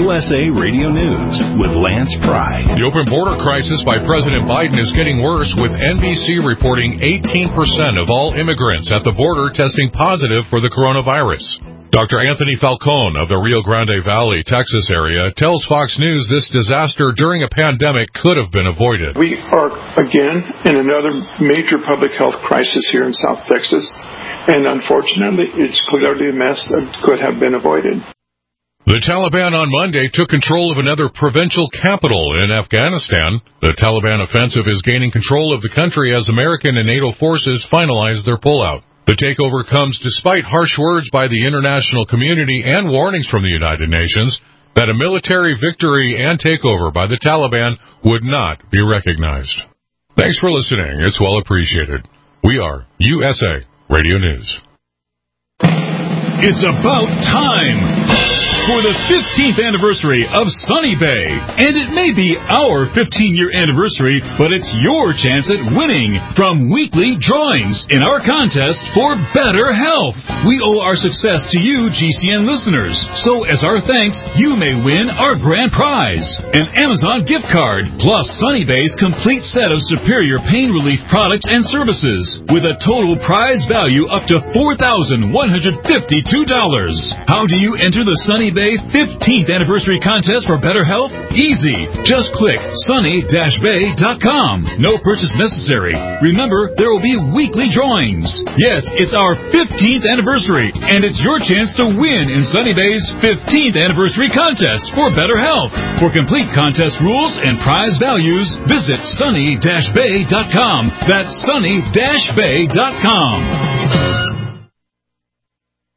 USA Radio News with Lance Pry. The open border crisis by President Biden is getting worse, with NBC reporting 18% of all immigrants at the border testing positive for the coronavirus. Dr. Anthony Falcone of the Rio Grande Valley, Texas area tells Fox News this disaster during a pandemic could have been avoided. We are, again, in another major public health crisis here in South Texas, and unfortunately, it's clearly a mess that could have been avoided. The Taliban on Monday took control of another provincial capital in Afghanistan. The Taliban offensive is gaining control of the country as American and NATO forces finalize their pullout. The takeover comes despite harsh words by the international community and warnings from the United Nations that a military victory and takeover by the Taliban would not be recognized. Thanks for listening. It's well appreciated. We are USA Radio News. It's about time for the 15th anniversary of Sunny Bay. And it may be our 15-year anniversary, but it's your chance at winning from weekly drawings in our contest for better health. We owe our success to you, GCN listeners. So as our thanks, you may win our grand prize, an Amazon gift card, plus Sunny Bay's complete set of superior pain relief products and services, with a total prize value up to $4,152. How do you enter the Sunny Bay 15th anniversary contest for better health? Easy. Just click sunny-bay.com. No purchase necessary. Remember, there will be weekly drawings. Yes, it's our 15th anniversary, and it's your chance to win in Sunny Bay's 15th anniversary contest for better health. For complete contest rules and prize values, visit sunny-bay.com. That's sunny-bay.com.